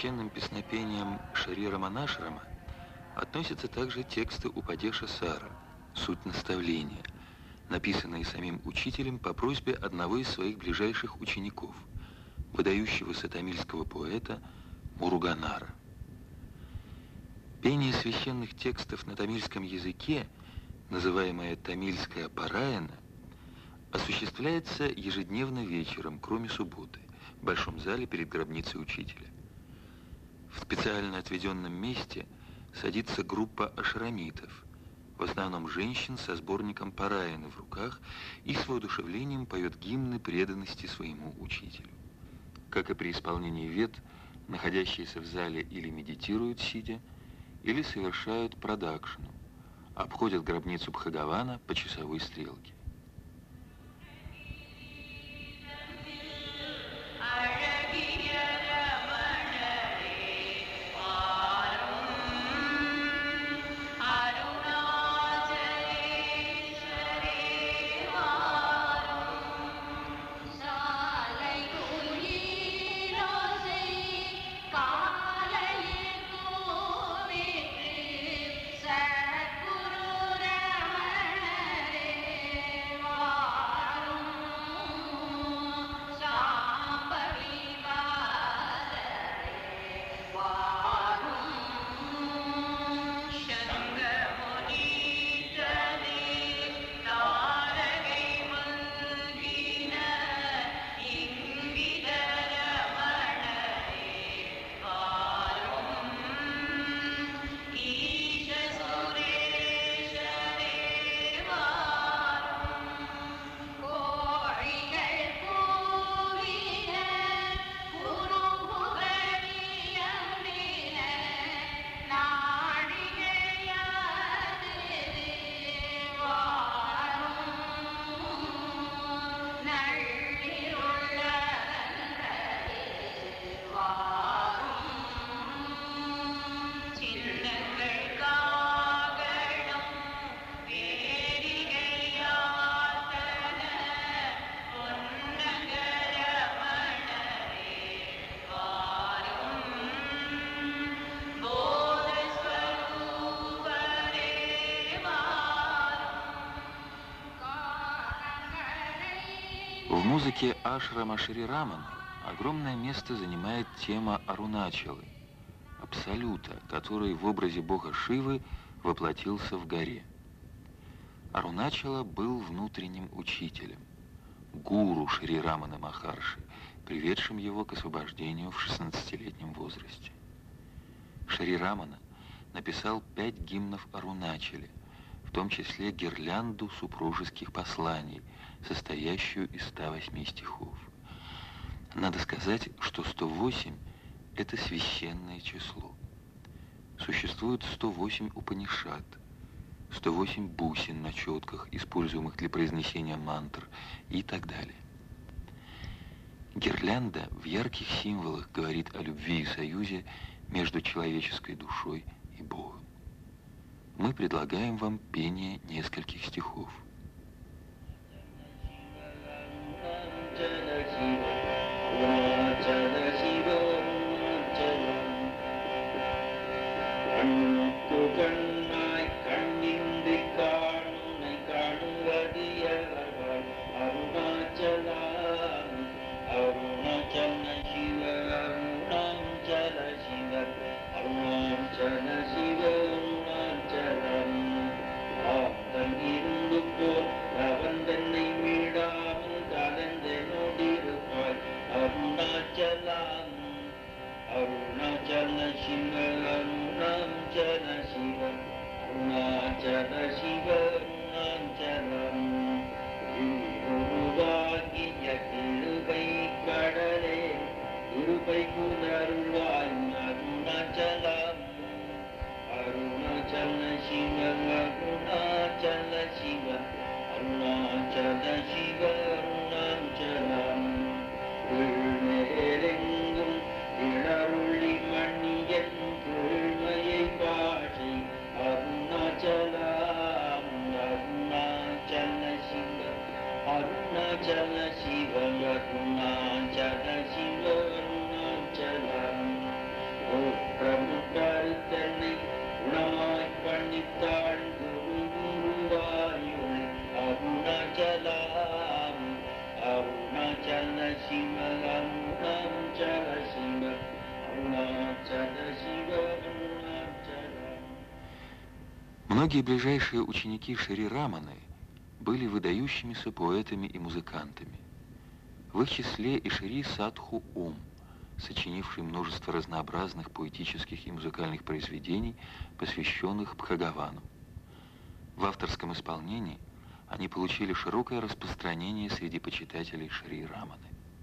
священным песнопениям Шри Раманашрама относятся также тексты Упадеша Сара «Суть наставления», написанные самим учителем по просьбе одного из своих ближайших учеников, выдающегося тамильского поэта Муруганара. Пение священных текстов на тамильском языке, называемое тамильская параяна, осуществляется ежедневно вечером, кроме субботы, в большом зале перед гробницей учителя. В специально отведенном месте садится группа ашрамитов, в основном женщин со сборником параяны в руках, и с воодушевлением поет гимны преданности своему учителю. Как и при исполнении вед, находящиеся в зале или медитируют сидя, или совершают продакшну, обходят гробницу Бхагавана по часовой стрелке. В музыке ашрама Шри Раманы огромное место занимает тема Аруначалы, Абсолюта, который в образе бога Шивы воплотился в горе. Аруначала был внутренним учителем, гуру Шри Раманы Махарши, приведшим его к освобождению в 16-летнем возрасте. Шри Рамана написал 5 гимнов Аруначале, в том числе гирлянду супружеских посланий, состоящую из 108 стихов. Надо сказать, что 108 – это священное число. Существует 108 Упанишад, 108 бусин на четках, используемых для произнесения мантр, и так далее. Гирлянда в ярких символах говорит о любви и союзе между человеческой душой и Богом. Мы предлагаем вам пение нескольких стихов. Arunachalam Многие ближайшие ученики Шри Раманы были выдающимися поэтами и музыкантами. В их числе и Шри Садху Ом, сочинивший множество разнообразных поэтических и музыкальных произведений, посвященных Бхагавану. В авторском исполнении они получили широкое распространение среди почитателей Шри Раманы.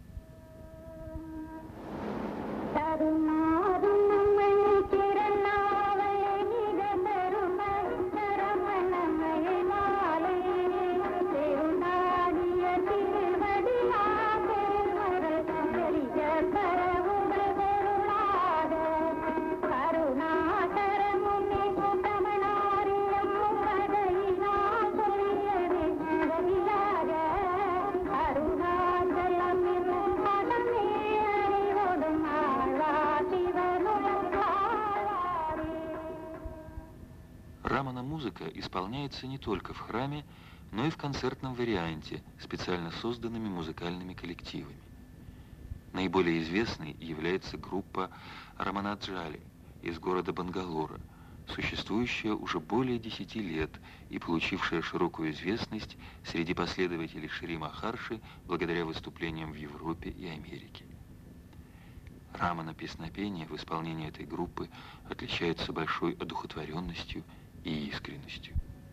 Рамана-музыка исполняется не только в храме, но и в концертном варианте, специально созданными музыкальными коллективами. Наиболее известной является группа Раманаджали из города Бангалора, существующая уже более 10 лет и получившая широкую известность среди последователей Шри Махарши благодаря выступлениям в Европе и Америке. Рамана-песнопение в исполнении этой группы отличается большой одухотворенностью и искренностью.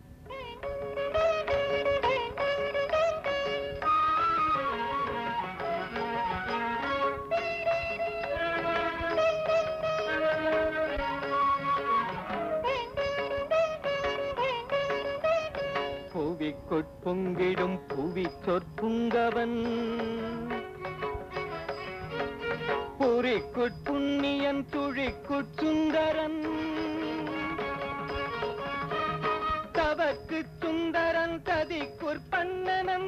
பொங்கிடும் புவி சொற்புங்கவன் புரிக்குட்புண்ணியன் துழிக்குட்சுந்தரன் தவக்கு சுந்தரன் ததிக்குற்பன்னனம்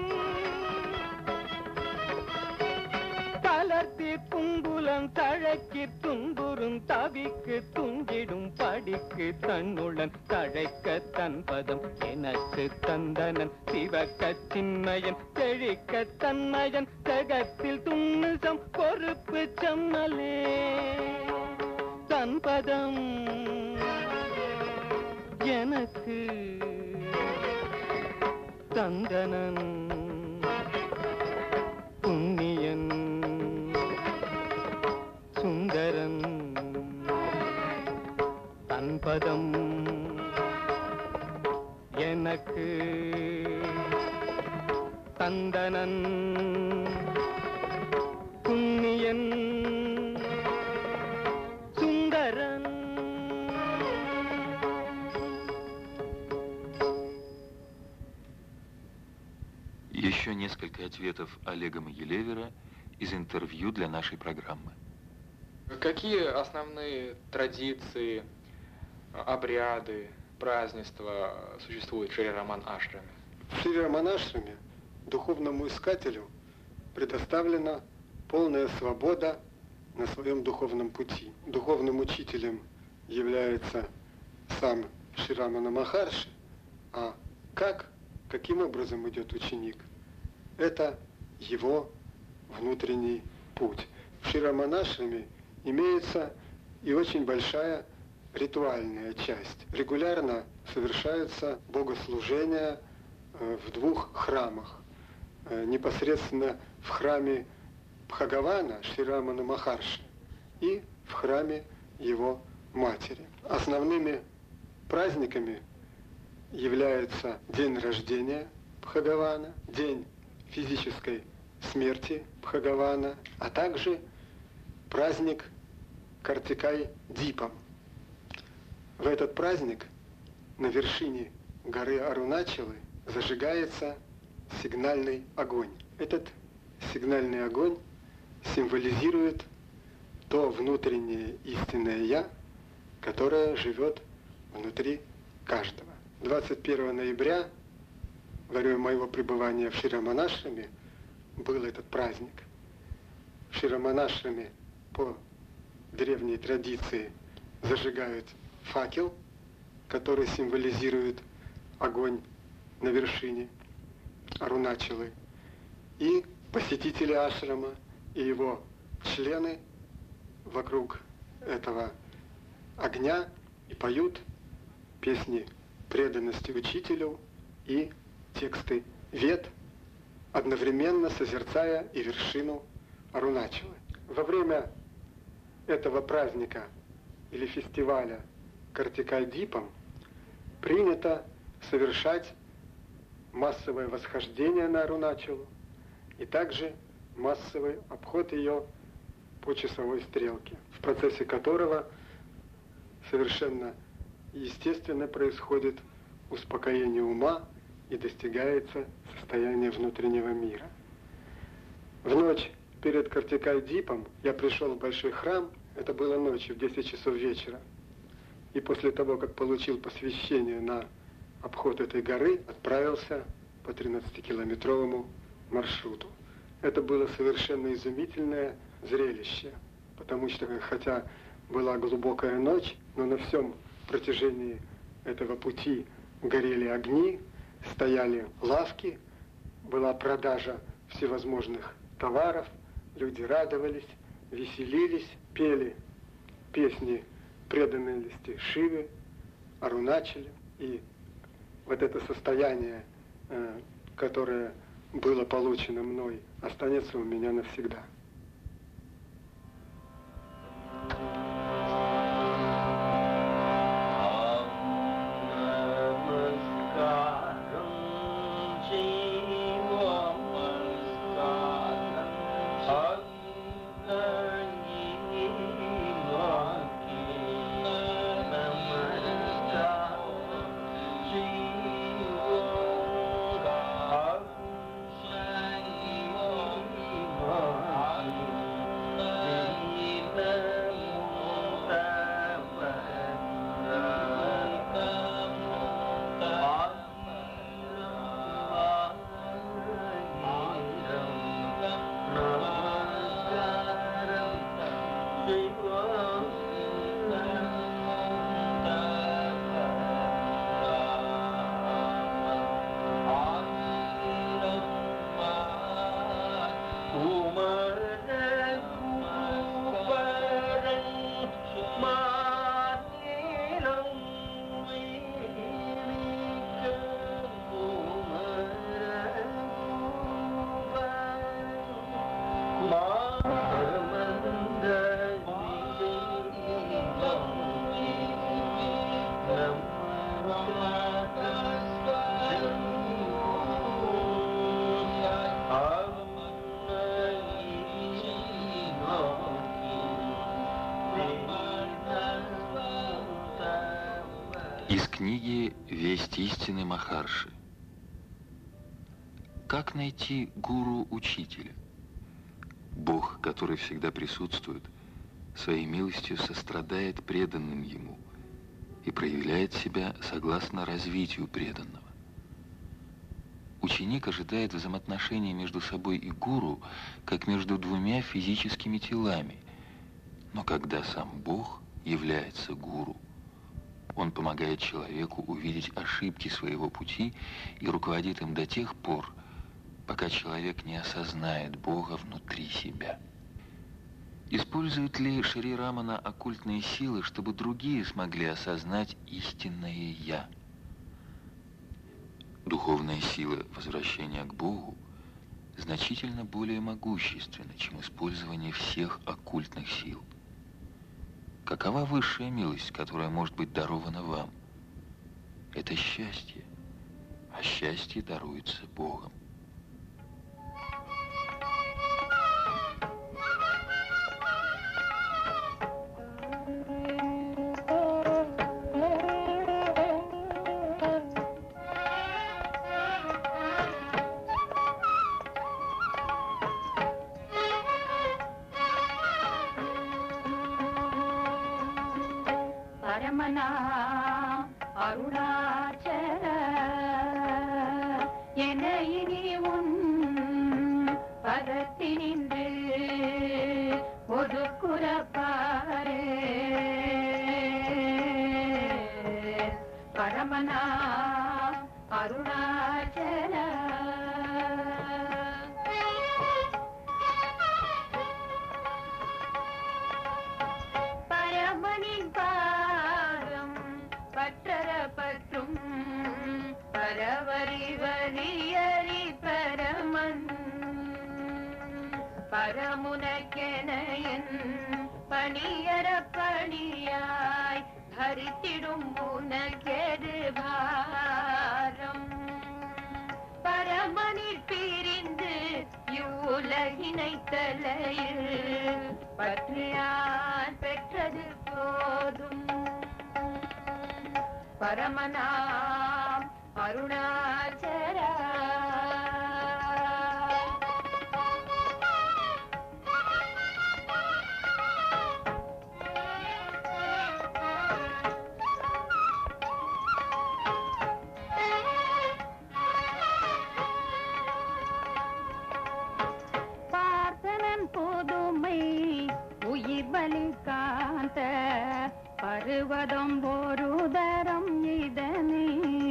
தளர்த்தி புங்குலம் தழைக்கு துன்புறும் தவிக்கு துஞ்சிடும் படிக்கு தன்னுடன் தழைக்க தன்பதம் எனக்கு தந்தனன் சிவக்க சின்மயன் செழிக்க தன்மயன் ஜகத்தில் துண்ணுசம் பொறுப்பு சம்மலே தன்பதம் எனக்கு தந்தனன் புண்ணியன் சுந்தரன் தன்பதம் எனக்கு தந்தனன் புண்ணியன் சுந்தரன். Еще несколько ответов Олега Могилевера из интервью для нашей программы. Какие основные традиции, обряды, празднества существуют в Шри Раман Ашраме? В Шри Раман Ашраме духовному искателю предоставлена полная свобода на своем духовном пути. Духовным учителем является сам Шри Рамана Махарши, а каким образом идет ученик? Это его внутренний путь. В Шри Раман Ашраме имеется и очень большая ритуальная часть. Регулярно совершаются богослужения в двух храмах. Непосредственно в храме Бхагавана, Шри Рамана Махарши, и в храме его матери. Основными праздниками являются день рождения Бхагавана, день физической смерти Бхагавана, а также праздник Картикай-Дипам. В этот праздник на вершине горы Аруначалы зажигается сигнальный огонь. Этот сигнальный огонь символизирует то внутреннее истинное «Я», которое живет внутри каждого. 21 ноября, во время моего пребывания в Шри Раман Ашраме, был этот праздник. В Шри Раман Ашраме по древней традиции зажигают факел, который символизирует огонь на вершине Аруначалы. И посетители ашрама и его члены вокруг этого огня и поют песни преданности учителю и тексты вед, одновременно созерцая и вершину Аруначалы. Во время этого праздника или фестиваля Картикай-дипам принято совершать массовое восхождение на Аруначалу и также массовый обход ее по часовой стрелке, в процессе которого совершенно естественно происходит успокоение ума и достигается состояние внутреннего мира. В ночь перед Картикай-дипом я пришел в большой храм, это было ночью, в 10 часов вечера, и после того, как получил посвящение на обход этой горы, отправился по 13-километровому маршруту. Это было совершенно изумительное зрелище, потому что, хотя была глубокая ночь, но на всем протяжении этого пути горели огни, стояли лавки, была продажа всевозможных товаров, люди радовались, веселились, пели песни преданности Шиве, Аруначале. И вот это состояние, которое было получено мной, останется у меня навсегда. Из книги «Весть истины» Махарши. Как найти гуру-учителя? Бог, который всегда присутствует, своей милостью сострадает преданным Ему и проявляет себя согласно развитию преданного. Ученик ожидает взаимоотношений между собой и гуру, как между двумя физическими телами. Но когда сам Бог является гуру, он помогает человеку увидеть ошибки своего пути и руководит им до тех пор, пока человек не осознает Бога внутри себя. Использует ли Шри Рамана оккультные силы, чтобы другие смогли осознать истинное «Я»? Духовная сила возвращения к Богу значительно более могущественна, чем использование всех оккультных сил. Какова высшая милость, которая может быть дарована вам? Это счастье, а счастье даруется Богом. Para பரமுனக்கெனையன் பணியர பணியாய் ஹரித்திடும் உனக்கெது பாரம் பரமனில் பிரிந்து யூலகினை தலையில் பற்றியான் பெற்றது போதும் பரமனாம் அருணாச்சலா காந்த பருவதம் ஒரு தரம் இதனை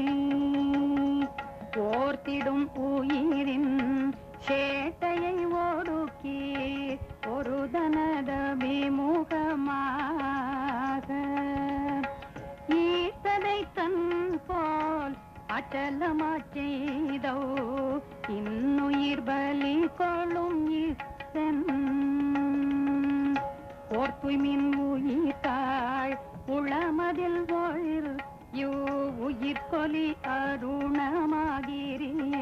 ஓர்த்திடும் உயிரின் சேட்டையை ஒடுக்கி ஒரு தனத விமுகமாக ஈர்த்ததை தன் போல் அச்சலமாச் செய்தோ இன்னுயிர் பலி கொள்ளும் இசன் ஓர் தூய்மின் உயிர்த்தாள் உளமதில் ஒழில் யூ உயிர் கொலி அருணமாகிரியே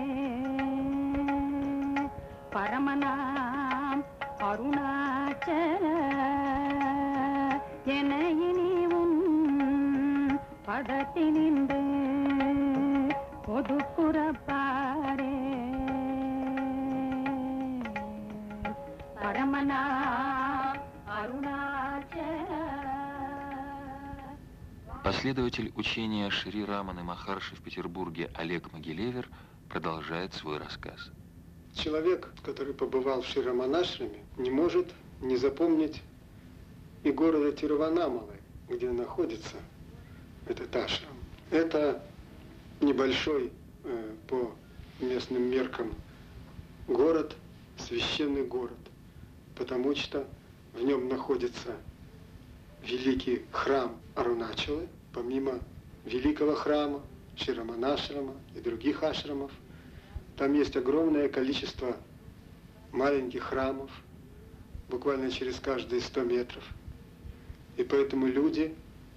பரமனாம் அருணாச்சல என இனி உன் பதத்தினின்று ஒதுக்குறப்பாரே பரமனாம் Последователь учения Шри Раманы Махарши в Петербурге Олег Могилевер продолжает свой рассказ. Человек, который побывал в Шри Раманашраме, не может не запомнить и города Тируванамалы, где находится этот ашрам. Это небольшой по местным меркам город, священный город, потому что в нем находится великий храм Аруначалы, помимо великого храма Шри Раманашрама и других ашрамов. Там есть огромное количество маленьких храмов, буквально через каждые 100 метров. И поэтому люди,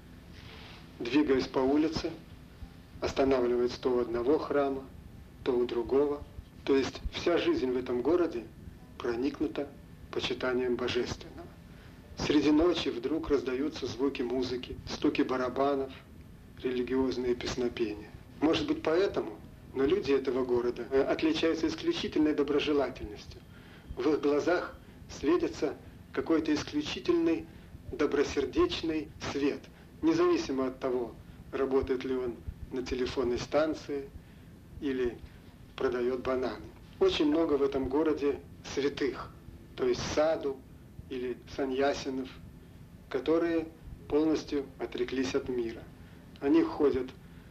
двигаясь по улице, останавливаются то у одного храма, то у другого. То есть вся жизнь в этом городе проникнута почитанием божественного. Среди ночи вдруг раздаются звуки музыки, стуки барабанов, религиозные песнопения. Может быть поэтому, но люди этого города отличаются исключительной доброжелательностью. В их глазах светится какой-то исключительный добросердечный свет, независимо от того, работает ли он на телефонной станции или продает бананы. Очень много в этом городе святых, то есть саду или саньясинов, которые полностью отреклись от мира. Они ходят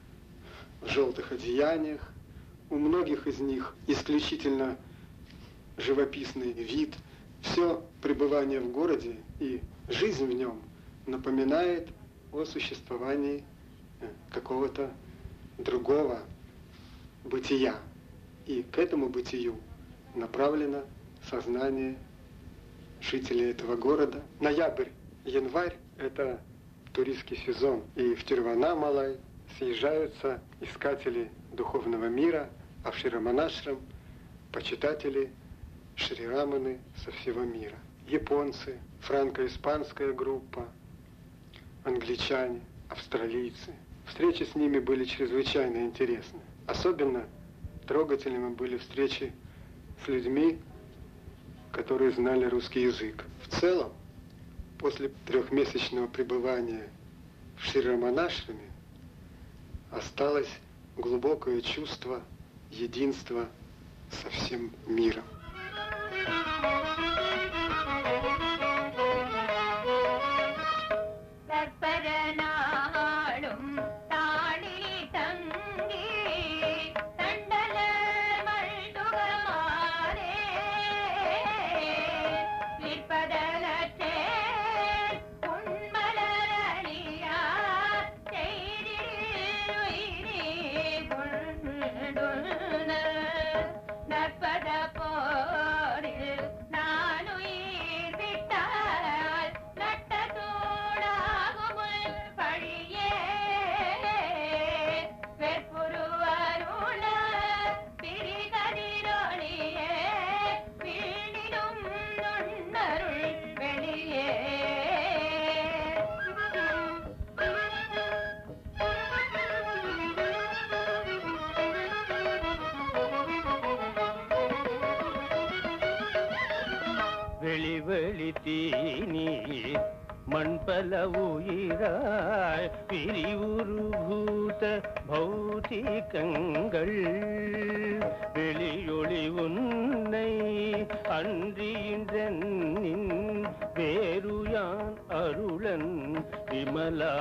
в желтых одеяниях, у многих из них исключительно живописный вид. Все пребывание в городе и жизнь в нем напоминает о существовании какого-то другого бытия. И к этому бытию направлено сознание жителей этого города. Ноябрь, январь – это туристский сезон. И в Тируванамалай съезжаются искатели духовного мира, а в Шри Раманашрам – почитатели Шри Раманы со всего мира. Японцы, франко-испанская группа, англичане, австралийцы. Встречи с ними были чрезвычайно интересны. Особенно трогательными были встречи с людьми, которые знали русский язык. В целом, после 3-месячного пребывания в Шри Раманашраме осталось глубокое чувство единства со всем миром. நற்பத போரில் நானும் மூர்த்தி நீ மண்பல உயிராய் பிரிவுருபூத பௌதிகங்கள் வெளியொளி உன்னை அன்றியின்றென்னின் வேறுயான் அருளன் விமலா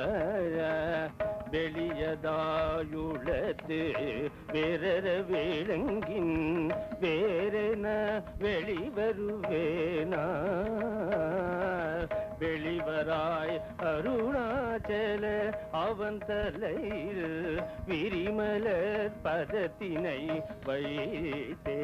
வெளியதாயுளத்து வேறற வேளங்கின் வேறென வெளிவருவேனா வெளிவராய் அருணாச்சல அவன் தலையில் விரிமலர் பதத்தினை வைத்தே.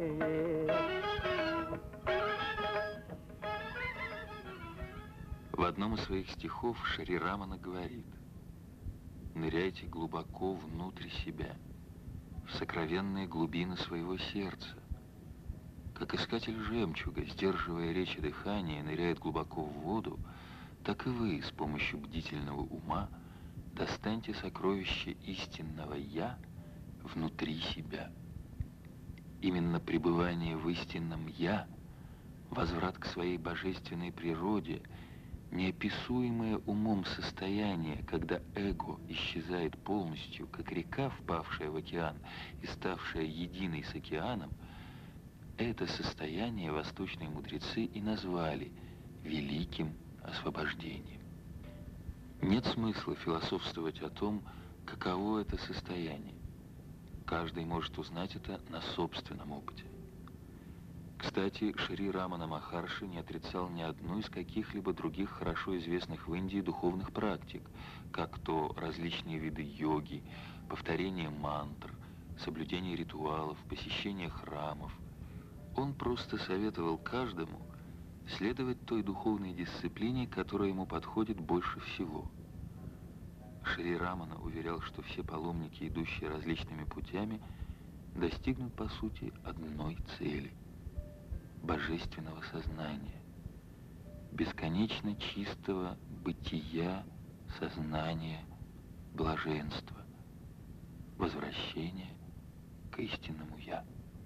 В одном из своих стихов Шри Рамана говорит: «Ныряйте глубоко внутрь себя, в сокровенные глубины своего сердца. Как искатель жемчуга, сдерживая речь и дыхание, ныряет глубоко в воду, так и вы с помощью бдительного ума достаньте сокровище истинного «Я» внутри себя». Именно пребывание в истинном «Я», возврат к своей божественной природе, неописуемое умом состояние, когда эго исчезает полностью, как река, впавшая в океан и ставшая единой с океаном, это состояние восточные мудрецы и назвали великим освобождением. Нет смысла философствовать о том, каково это состояние. Каждый может узнать это на собственном опыте. Кстати, Шри Рамана Махарши не отрицал ни одну из каких-либо других хорошо известных в Индии духовных практик, как то различные виды йоги, повторение мантр, соблюдение ритуалов, посещение храмов. Он просто советовал каждому следовать той духовной дисциплине, которая ему подходит больше всего. Шри Рамана уверял, что все паломники, идущие различными путями, достигнут, по сути, одной цели – божественного сознания, бесконечно чистого бытия, сознания, блаженства, возвращения к истинному «Я».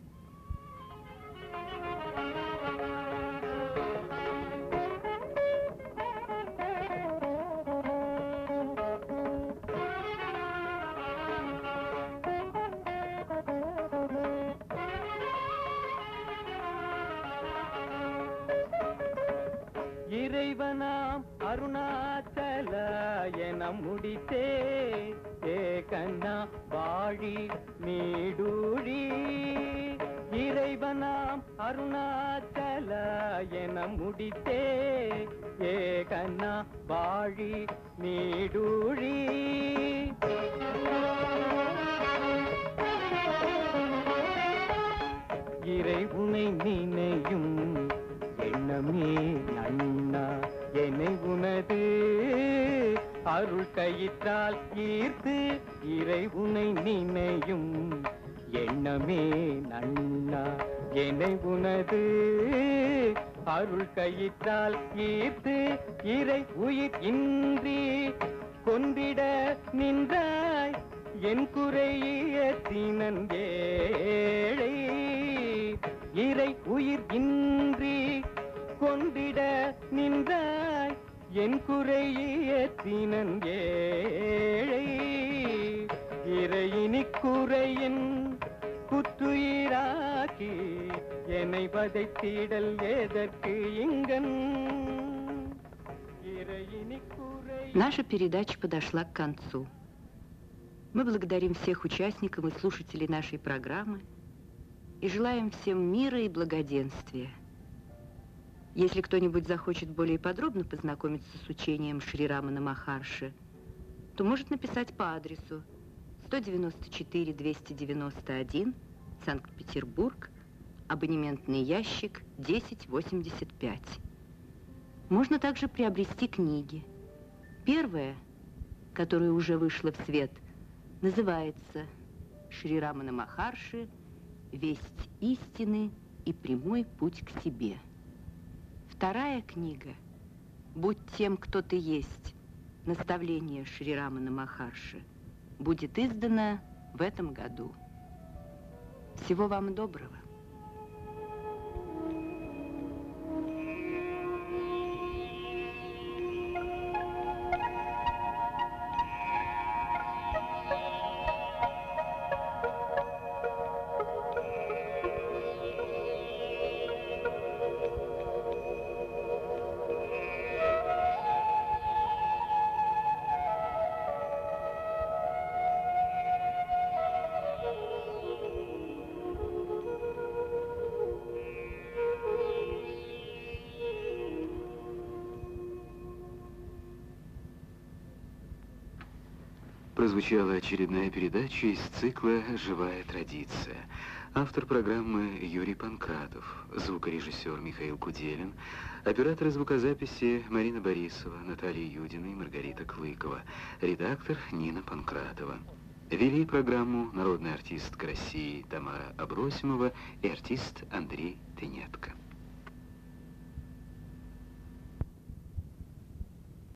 இறைவனாம் அருணாச்சல என முடித்தே ஏகன்னா வாழி நீடூழி. இறைவனாம் அருணாச்சல என முடித்தே ஏகன்னா வாழி நீடூழி. இறை உனை நினையும் எண்ணமே நன்னா என்னை உனது அருள் கயிற்றால் ஈர்த்து. இறை உனை நினையும் எண்ணமே நன்னா என்னை உனது அருள் கயிற்றால் ஈர்த்து. இறை உயிர் இன்றி கொண்டிட நின்றாய் என் குறையத்தினன் ஏழை. இறை உயிர் இன்றி கொண்டிட நின்றாய் என் குறையத்தினன் ஏழை. இறையினி குறையின் குத்துயிராக்கி என்னை வதைத்திடல் எதற்கு இங்கன். இறையினி குறை. Наша передача подошла к концу. Мы благодарим всех участников и слушателей нашей программы и желаем всем мира и благоденствия. Если кто-нибудь захочет более подробно познакомиться с учением Шри Рамана Махарши, то может написать по адресу 194-291, Санкт-Петербург, абонементный ящик 1085. Можно также приобрести книги. Первая, которая уже вышла в свет, называется «Шри Рамана Махарши. Весть истины и прямой путь к себе». Вторая книга «Будь тем, кто ты есть. Наставление Шри Рамана Махарши» будет издана в этом году. Всего вам доброго. Прозвучала очередная передача из цикла «Живая традиция». Автор программы Юрий Панкратов, звукорежиссер Михаил Куделин, операторы звукозаписи Марина Борисова, Наталья Юдина и Маргарита Клыкова, редактор Нина Панкратова. Вели программу народная артистка России Тамара Абросимова и артист Андрей Тенетко.